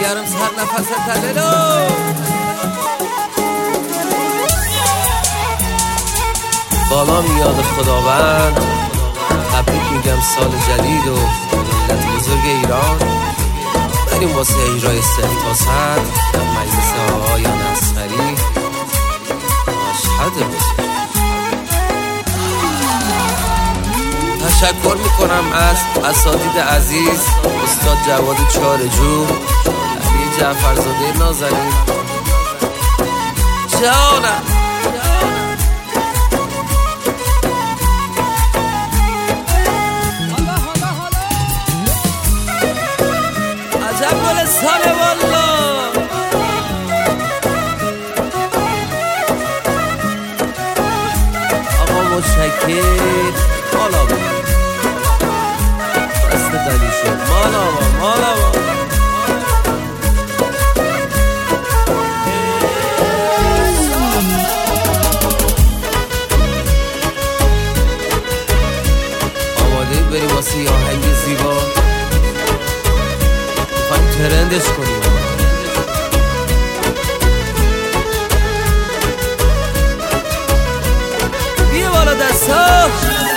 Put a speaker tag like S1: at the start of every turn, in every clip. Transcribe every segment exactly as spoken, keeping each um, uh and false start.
S1: گرم سر نفس تللو بالا میاد خداوند. تبریک میگم سال جدید و ملت بزرگ ایران. بریم واسه اجرای صفر تا صد در مجلس آقایان اصغری. مشهد بزرگ. تشکر میکنم از اساتید عزیز، استاد جواد چارجو، علی جعفرزاده نازنین جانم. عجب گلستانه والا. آقا متشکر. مالا با دست دلی شد. مالا با مالا با آماده بریم واسه یه آهنگ زیبا. میخوایم ترندش کنیم. بیا بالا دستا.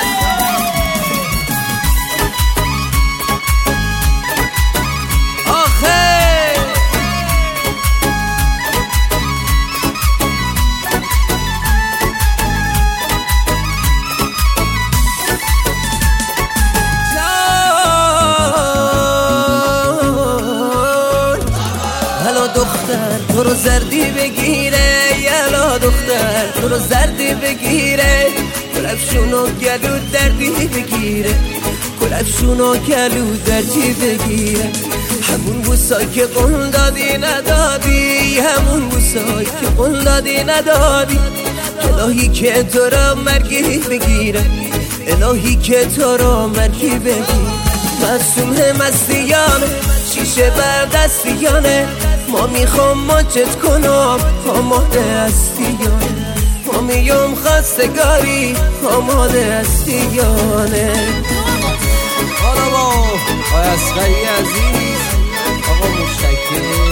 S1: دختر تو رو زردی بگیره، یلا دختر تو رو زردی بگیره، کلفشونو گلو دردی بگیره، کلفشونو گلو دردی بگیره. همون بوسایی که قول دادی ندادی، همون بوسایی که قول دادی ندادی. الهی که تو رو مرگی بگیره، الهی که تو رو مرگی بگیره. معصومه مستیانه، شیشه بر دستیانه، ما میخوام ماچت کنم آماده هستیانه، ما میام خواستگاری آماده هستیانه. حالا با آقای اصغری عزیز، آقا متشکر.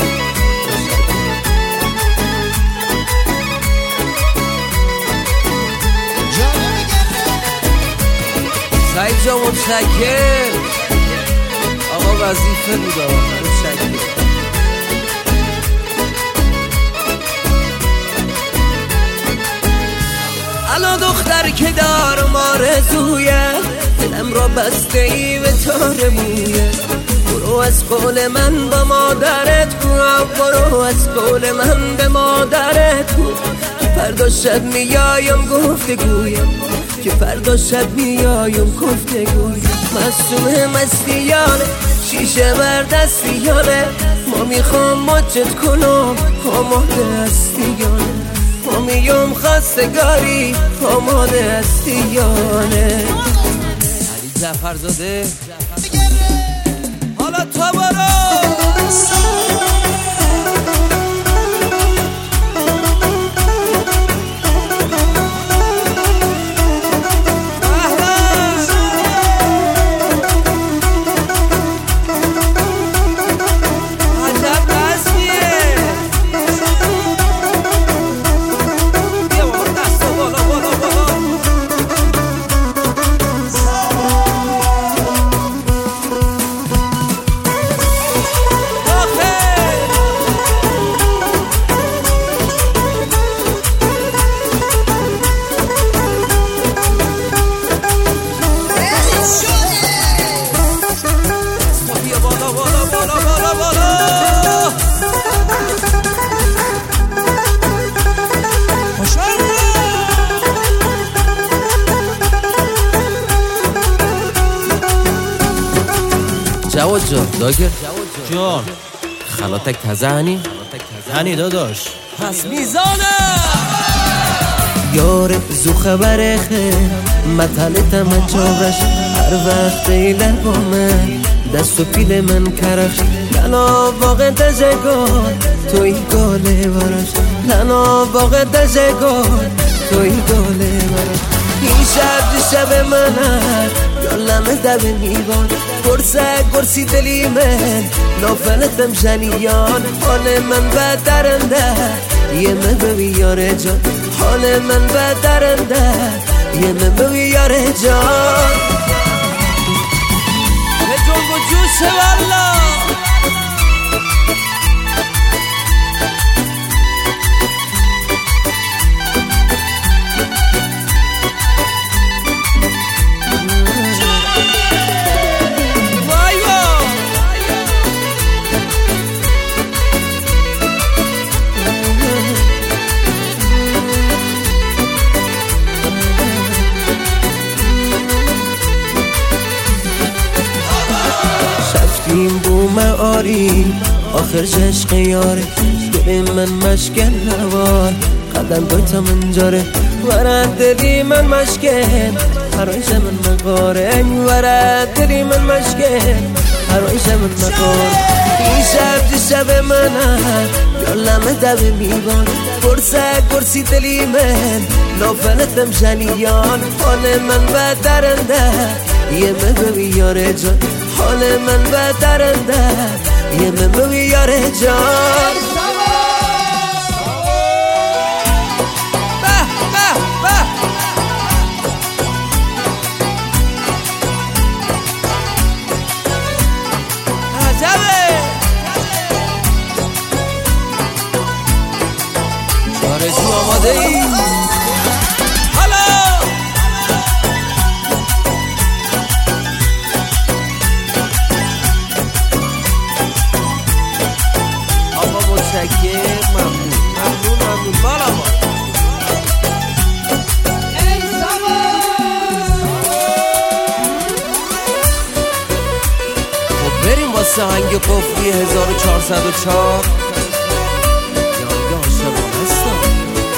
S1: سعید جا متشکر. آقا وظیفه بوده. متشکر. الان دختر که دارم آرزویه، دلم را بسته ای به تار مویه. برو از قول من با مادرت گو، برو از قول من به مادرت گو که فردا شب میایم گفتگویم، که فردا شب میایم گفتگویم. معصومه مستیانه، شیشه بر دستیانه، ما میخوام ماچت کنم آماده هستیانه، ما میام خواستگاری آماده هستیانه. علی جعفرزاده. حالا تو برو. جواد جان داگر
S2: جان
S1: خلاتک تازه هنی؟
S2: هنی داداش
S1: پس میزانه یار زو خبر خیر مطلتم چابرش هر وقت ایلر با من دست و پیل من کرخش لنا واقع دزگار توی گاله براش لنا واقع دزگار توی گاله براش این شب شب منه یالمه دب نیوان گرسه گرسی دلی من نافلتم جنیان حال من بدرنده یه من بوی یاره جان حال من بدرنده یه من بوی یاره جان به جنگ و جوش والله این بوم آری آخر عشق یاره دل من مشکل نوار قدم دوتا منجاره ورد دلی من مشکل هرایش من مقاره ورد دلی من مشکل هرایش من مقاره این شب شب منه یالمه دب میوان گرسه گرسی دلی من نافلتم جنیان حال من بدرنده یه من بوی یاره جان حال من بدرنده یه من بوی یاره جان به به به عجبه چارجو آماده ای متشکر ممنون ممنون ممنون بالا ما خب بریم واسه هنگ قفلی هزار و چهارصد و چهار یاد عاشقان هستم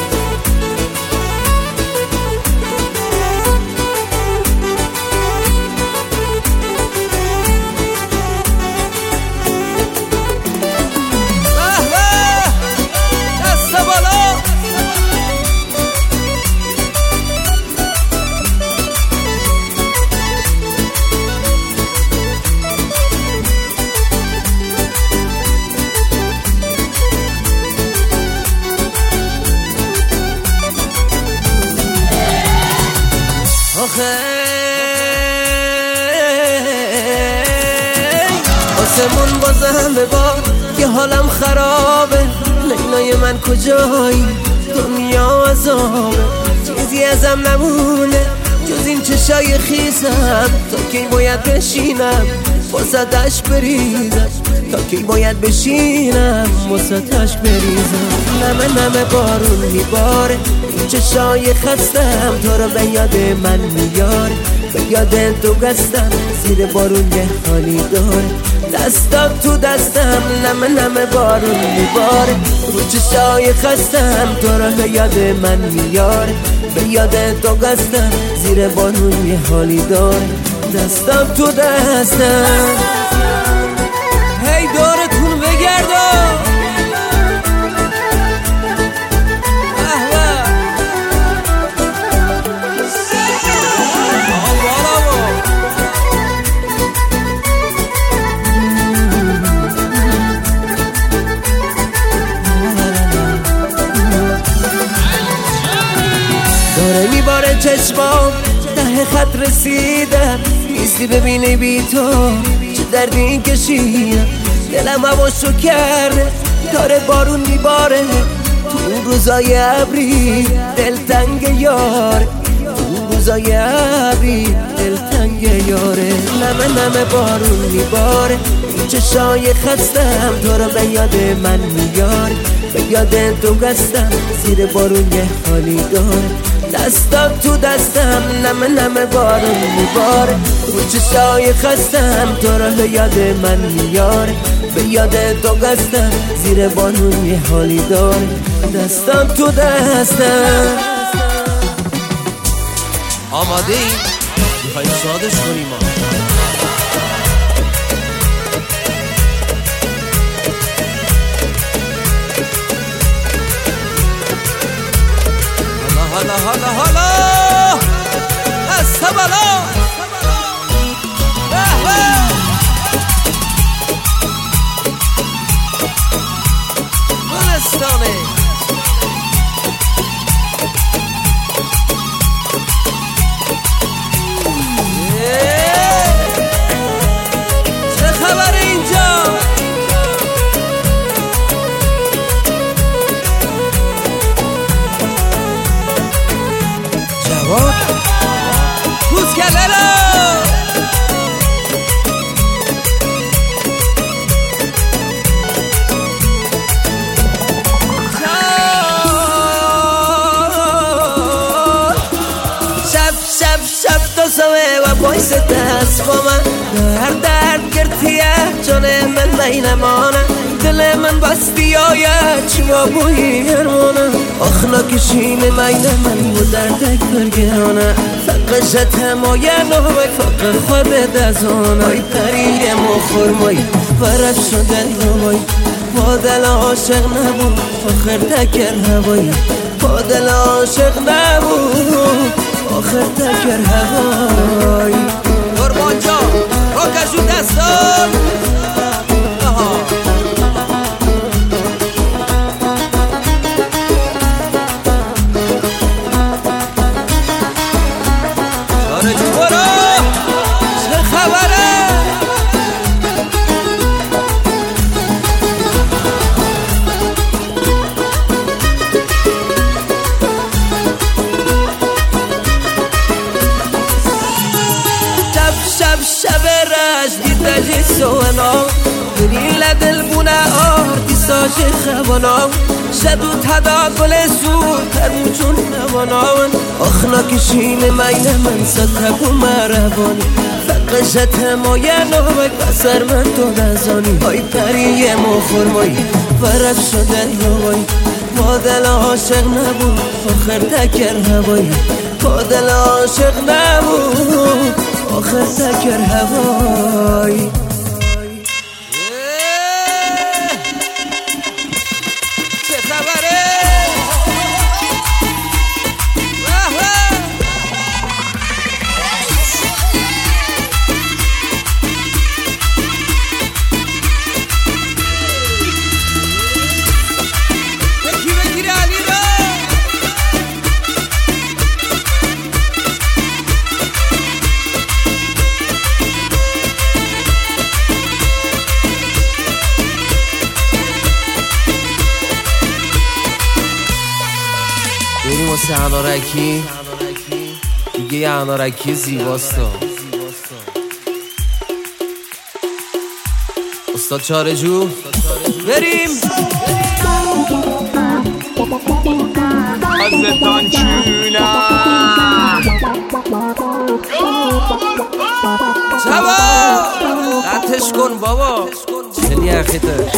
S1: آسمون بازم ببار که حالم خرابه لیلای من کجایی دنیا عذابه چیزی ازم نمونه جز این چشای خیزم تا کی باید بشینم واسطش بریزم تا کی باید بشینم واسطش بریزم نمه نمه بارون میباره این چشای خستم تو رو به یاد من میاره به یاد تو گستم زیر بارون یه حالی داره دستم تو دستم نمه نمه بارون میباره رو چشای خستم تو رو به یاد من میاره به یاد تو گستم زیر بارون یه حالی داره دستم تو دستم هی دورتون بگردم داره میباره چشمام ته خط رسیدم نیستی ببینی بی تو چه دردی این کشیدم دلم هواشو کرده داره بارون میباره تو اون روزای ابری دلتنگ یاره تو اون روزای ابری دلتنگ یاره نمه نمه بارون میباره این چشای خستم تو رو به یاد من میاره به یاد تو گستم زیر بارون یه حالی داره دستم تو دستم نمه نمه بارون میباره رو چشای خستم تو رو به یاد من میاره به یاد تو گستم زیر بارون یه حالی داره دستم تو دستم آماده ای؟ میخواییم شادش کنیم حالا حالا حالا دست بالا گلستانه چه خبر اینجا جواد پوز کرده رو و باعث دست با من در درد گرتیه جان من بینمانه دل من بستی آید چما بویی هرمانه آخنا کشیم مین من و دردک برگرانه فقشت همایه نوبک فقر خود دزانه ای پریه مخور مایی برف شده نوبایی با دل عاشق نبود آخر تکر هوایی با دل عاشق نبود آخر تکر هوای قربان جا راکشون دستان چاره جو برا چه خبره شب رش دیدجی سوانا برین لدل بونه آردی ساجی خوانا شدو تدا گل سود ترموچون نواناون آخنا کشین مین من ستبو مربانی فقشت همایه نوبک بسر من تو دزانی های پریه مخور مایی برف شده نوایی با دل عاشق نبود آخر تکر هوایی با دل عاشق نبود آخر تکر هوای چه خبره یکی بگیره علی را بریم واسه انارکی دیگه یه انارکی زیباستا استاد چاره جو بریم
S3: ازتان چونم
S1: شبا قطعش کن بابا چلی اخیته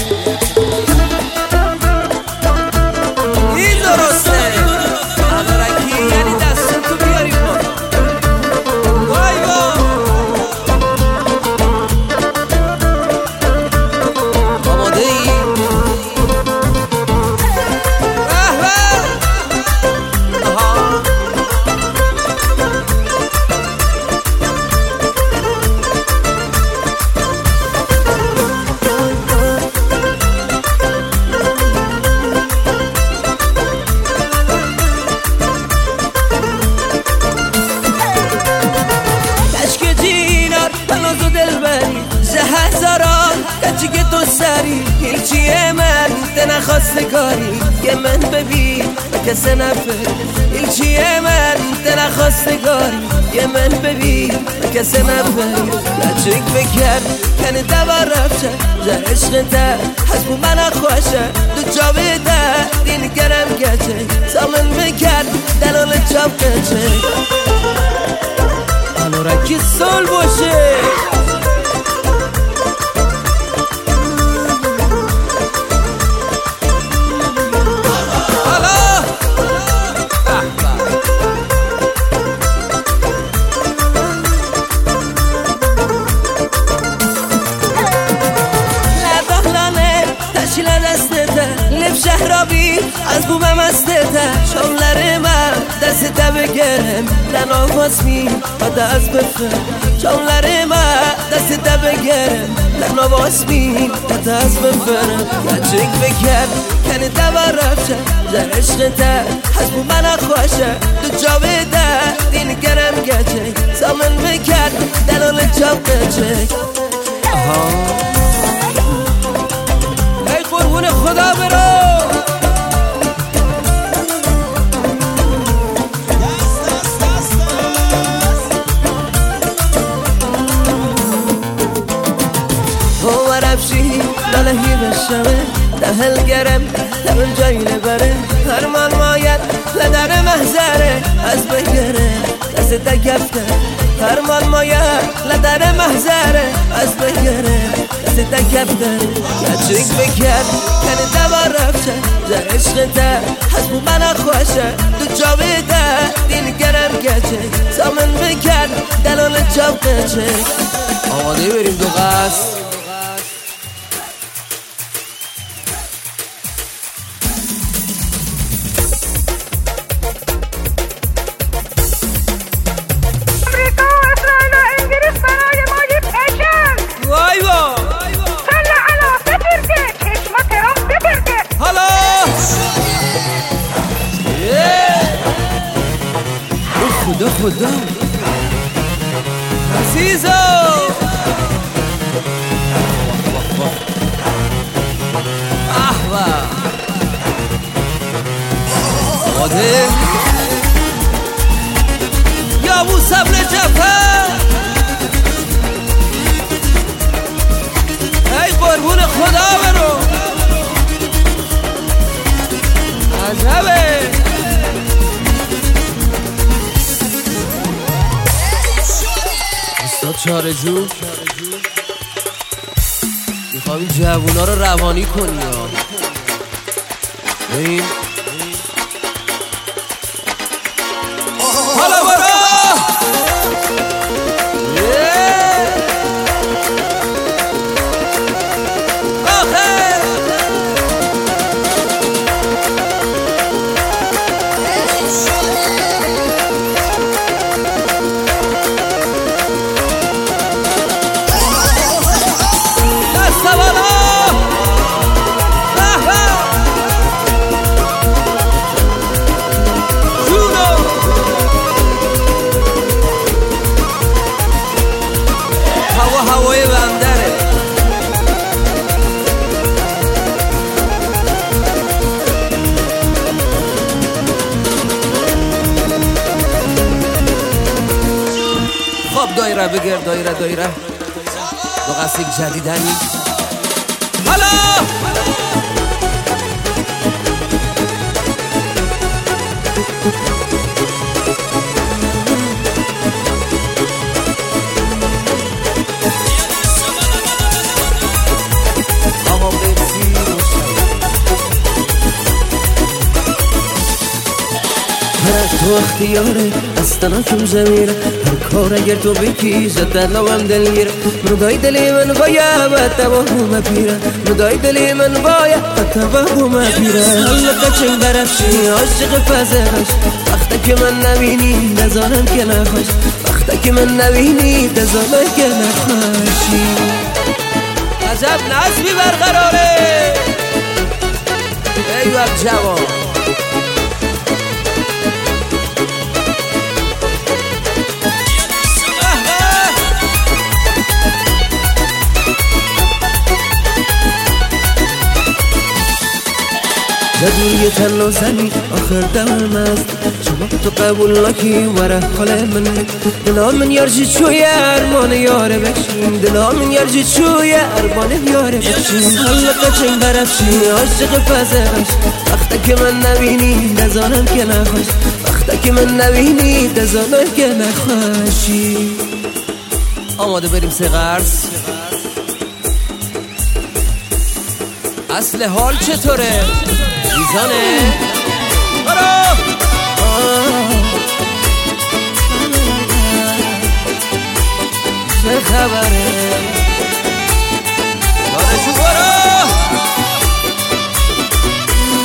S1: این درسته انارکی یعنی دستون تو بیاری بالا وای وای آماده ای؟ به به آها که تو سری هیچیه من ده نخواستگاری یه من ببین کسی نفر هیچیه من ده نخواستگاری یه من ببین کسی نفر لچک بکر کنه دوار رفشه جه عشق ده حسبو من خوشه دو جابه ده دین گرم گچه سامن بکر دلال جاب گچه انارکی سال باشه شهرابی از بومم از دتا شاملرمم دست ده بگرم لن آواز می و از بفرم شاملرمم دست ده بگرم لن آواز می و از بفرم گچک بکر کنه دوا رفشه در عشق تا از بومن خوشه دو جاوه ده دین گرم گچک سامن بکر دلال جاب گچک آها ای قربون خدا برو ورفشی دلهی بشمه دهل گرم دهل جایی نبره هرمان ماید لدر محضره از بگره دست دگفته هرمان ماید لدر محضره از بگره دست دگفته گچک بکر کنه دوا رفشه در عشق ده حسبو من خوشه دو جاوه ده دین گرم گچک سامن بکر دلال جاب گچک آماده بریم دو قصد خدا خدا عزیزو احوا آده یا ابو صبر جفر ای قربون خدا برو عجبه چاره جو میخوام این جوونا رو روانی کنی بریم حالا برو هوای بندره خب دایره بگیر دایره دایره دو قصد جدیدنی حالا تو اختیاره اصلا کم زمیره هر کار اگر تو بکی زد لوام دلگیره ندای دلی من باید و توهم پیره ندای دلی من باید و توهم پیره حالا قچنگ برفشی عاشق فزهش وقتا که من نبینی نزانم که نخوش وقتا که من نبینی نزانم که نخوشی عجب نظمی برقراره ای وقت جوان جدوی تن و زنی آخر دم است شما تو قبول نکی وره خاله من دلا من یارجی چوی ارمان یاره بکشیم دلا من یارجی چوی ارمان یاره بکشیم حالا قچنگ برفشی عاشق فزهش وقتا که من نبینی نزانم که نخوش وقتا که من نبینی نزانم که نخوشی آماده بریم سه قرص اصل حال چطوره؟ میزانه برو چه خبره بارشو برو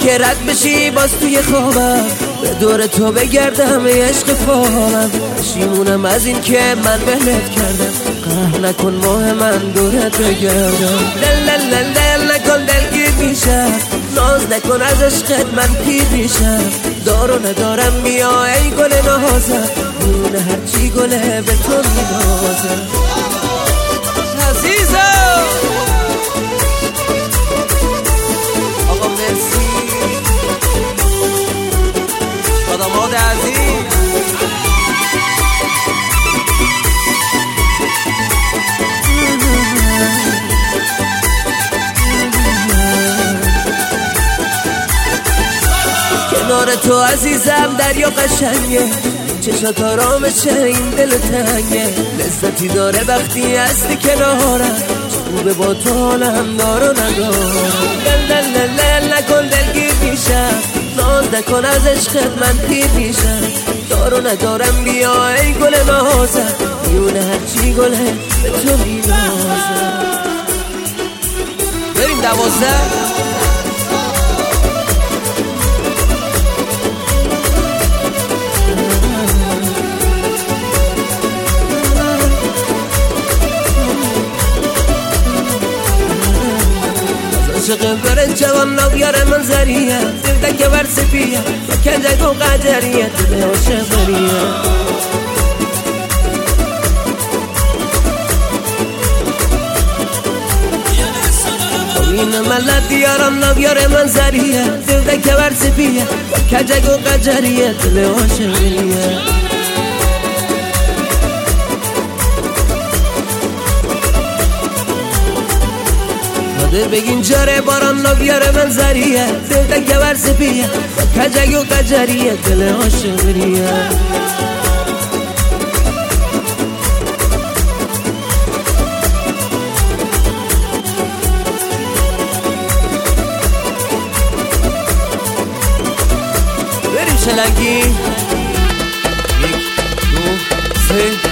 S1: که رد بشی باز توی خوابم، به دور تو بگردم عشق فامم، پشیمونم از این که من ولت کردم، قهر نکن ماه من دورت بگردم. دل دل دل دل نکن دلگیر میشم، ناز نکن از عشقت من پیر میشم، دارو ندارم بیا ای گل نازم، میونه هرچی گله به تو مینازم. عزیزم آقا مرسی خداماد عزیز. کنار تو عزیزم دریا قشنگه، چشات آرامشه این دل تنگه، لذتی داره وقتی هستی کنارم، خوبه با تو حالم دارو ندارم. دل دل دل دل نکن دلگیر میشم، ناز نکن از عشقت من پیر میشم، دارو ندارم بیا ای گل نازم، میونه هرچی گله به تو مینازم. بریم دوازده. عاشق بره جوان نویار منظریه، دل که بر سپیه و کنجگ و قجریه، دل عاشق بریه. این ملت دیارم نویار منظریه، دل که بر سپیه و کنجگ و قجریه، دل عاشق بریه. بگین جاره باران نویار منظریه، دل که بر سپیه کجگ و قجریه، دل عاشق بریه. بریم شلنگی یک دو سه